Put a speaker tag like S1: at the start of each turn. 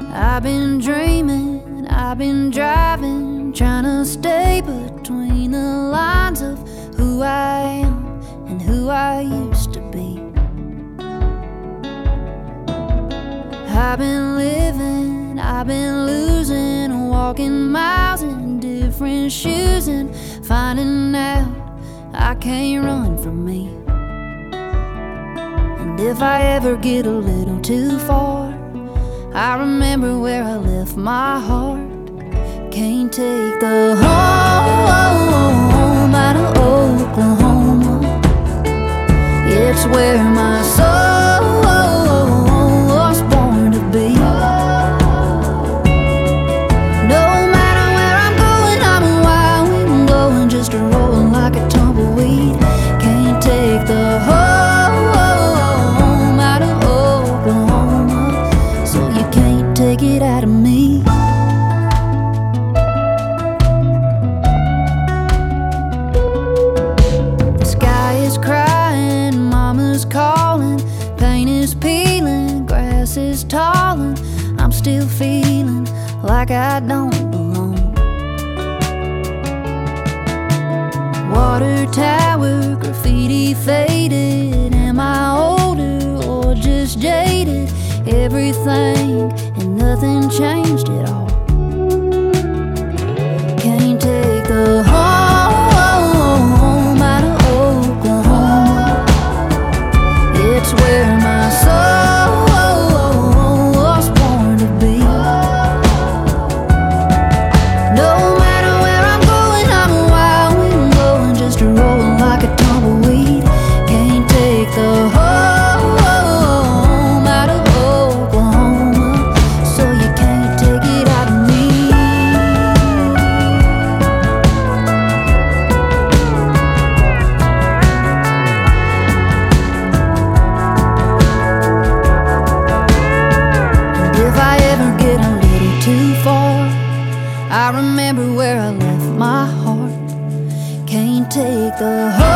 S1: I've been dreaming, I've been driving, trying to stay between the lines of who I am and who I used to be. I've been living, I've been losing, walking miles in different shoes and finding out I can't run from me. And if I ever get a little too far, I remember where I left my heart. Can't take the home out of Oklahoma. It's where my soul was born to be. No matter where I'm going, I'm a wild wind blowing, just rolling like a tumbleweed. Can't take the home out of Oklahoma, so you can't take it out of me. The sky is crying, mama's calling, paint is peeling, grass is tall, and I'm still feeling like I don't belong. Water tower, graffiti faded. Am I older or just jaded? Everything and nothing changed at all. Can't take the home out of Oklahoma. It's where my soul was born to be. No matter where I'm going, I'm a wild wind blowing, just rolling like a tumbleweed. Can't take the home out of Oklahoma, so you can't take it out of me. And if I ever get a little too far, I remember where I left my heart. Can't take the